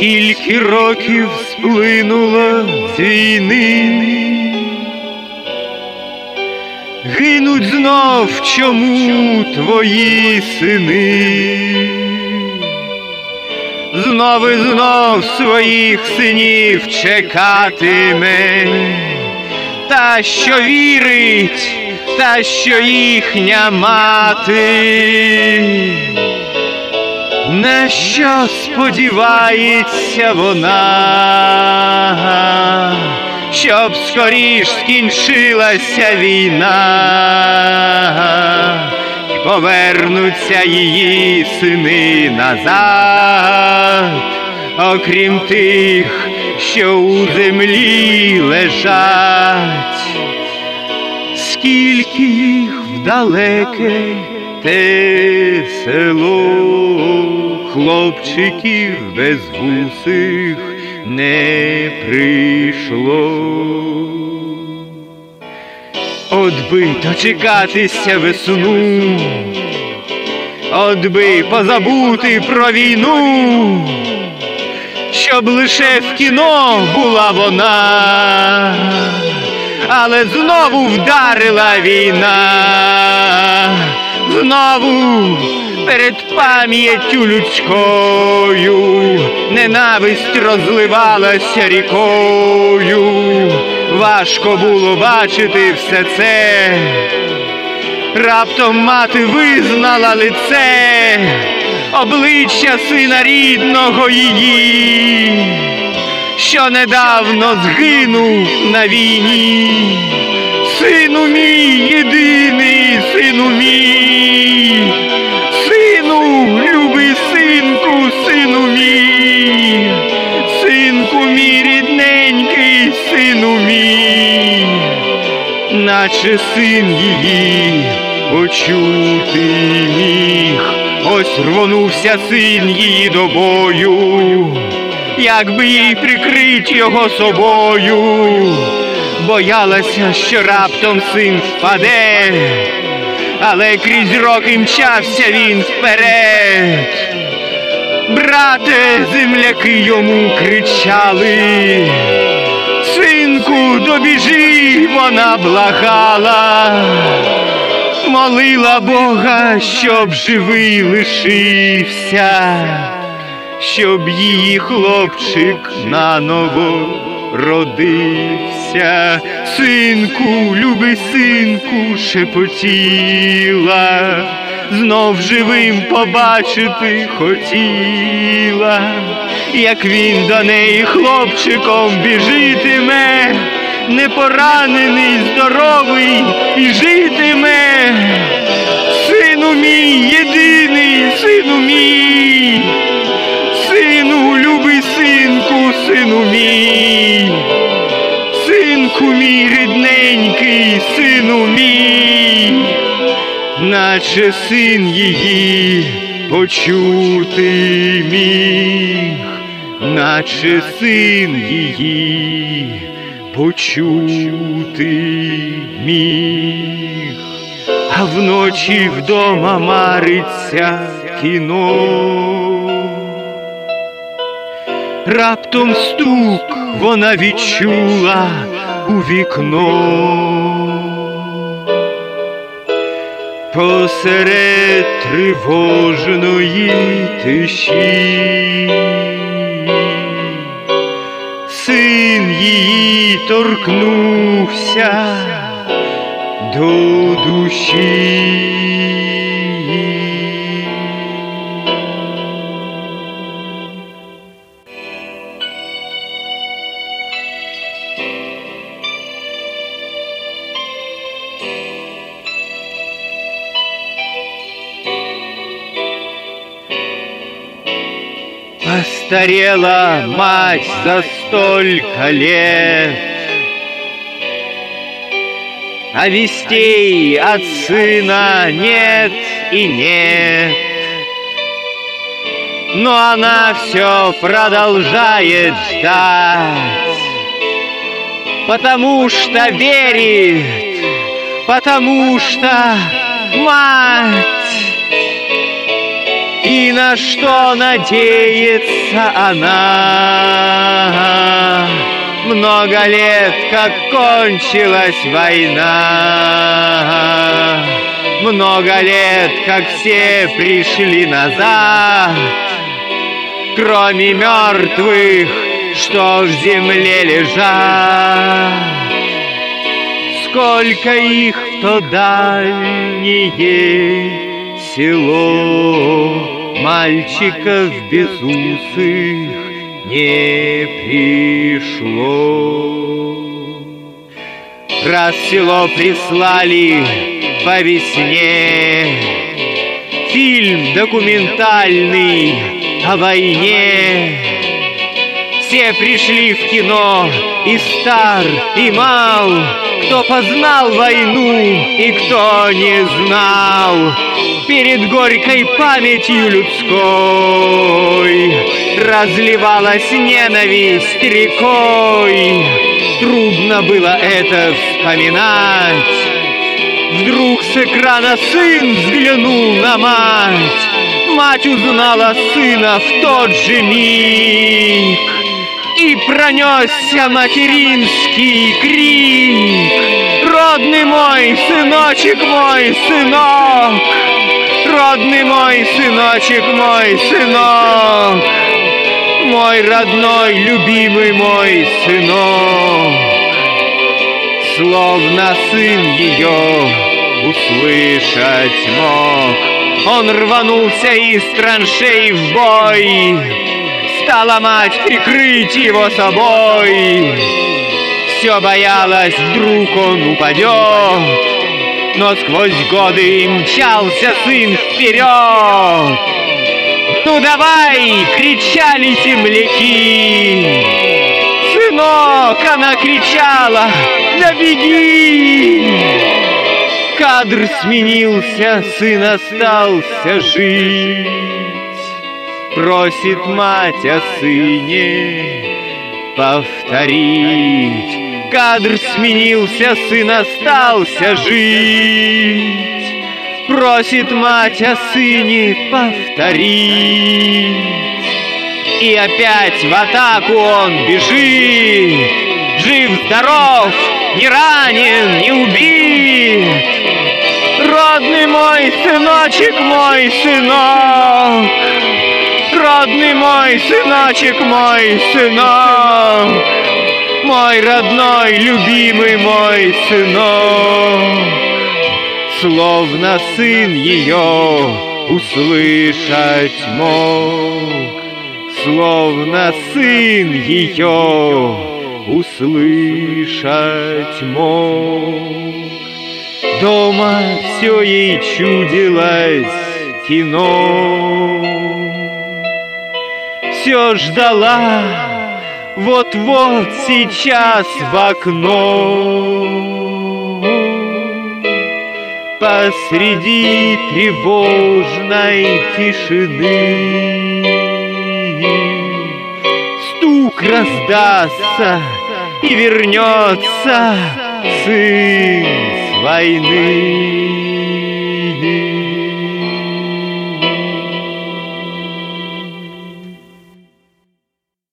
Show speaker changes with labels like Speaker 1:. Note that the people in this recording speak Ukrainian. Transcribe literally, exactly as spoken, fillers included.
Speaker 1: Скільки років сплинуло з війни, гинуть знов чому твої сини, знов і знов своїх синів чекатиме та, що вірить, та, що їхня мати. На що сподівається вона, щоб скоріш скінчилася війна, й повернуться її сини назад, окрім тих, що у землі лежать. Скільки їх в далеке те село, хлопчиків безвусих не прийшло. От би дочекатися весну, от би позабути про війну, щоб лише в кіно була вона, але знову вдарила війна, знову перед пам'яттю людською ненависть розливалася рікою. Важко було бачити все це, раптом мати визнала лице, обличчя сина рідного її, що недавно згинув на війні. Сину мій єдиний, сину мій, сину, любий синку, сину мій, синку мій рідненький, сину мій, наче син її почути міг. Ось рвонувся син її до бою, якби їй прикрить його собою. Боялася, що раптом син впаде, але крізь роки мчався він вперед. Брате, земляки йому кричали, синку, добіжи, вона благала, молила Бога, щоб живий лишився, щоб її хлопчик наново родився. Синку, любий синку, шепотіла, знов живим побачити хотіла, як він до неї хлопчиком біжитиме, не поранений, здоровий і житиме. Сину мій єдиний, сину мій, сину, любий синку, сину мій, синку мій рідненький, сину мій, наче син її почути міг, наче син її почути міг. А вночі вдома мариться кіно, раптом стук вона відчула у вікно. Посеред тривожної тиші син її торкнувся до душі. Постарела мать за столько лет, а вестей от сына нет и нет. Но она все продолжает ждать, потому что верит, потому что мать. И на что надеется она? Много лет, как кончилась война, много лет, как все пришли назад, кроме мертвых, что в земле лежат. Сколько их в то дальнее село, мальчиков безусых не пришло. Раз в село прислали по весне фильм документальный о войне, все пришли в кино, и стар, и мал, кто познал войну и кто не знал. Перед горькой памятью людской разливалась ненависть рекой. Трудно было это вспоминать. Вдруг с экрана сын взглянул на мать. Мать узнала сына в тот же миг. И пронесся материнский крик: родный мой, сыночек мой, сынок! Родный мой, сыночек мой, сынок! Мой родной, любимый мой сынок! Словно сын ее услышать мог, он рванулся из траншей в бой. Стала мать прикрыть его собой. Все боялась, вдруг он упадет, но сквозь годы мчался сын вперед. Ну давай, кричали земляки. Сынок, она кричала, да беги. Кадр сменился, сын остался жить. Просит мать о сыне повторить. Кадр сменился, сын остался жить. Просит мать о сыне повторить. И опять в атаку он бежит. Жив-здоров, не ранен, не убит. Родный мой сыночек, мой сынок! Родный мой сыночек, мой сынок! Мой родной, любимый мой сынок! Словно сын ее услышать мог, словно сын ее услышать мог. Дома все ей чудилось кино, все ждала, вот-вот сейчас в окно. Посреди тревожной тишины стук раздастся, и вернется сын с войны.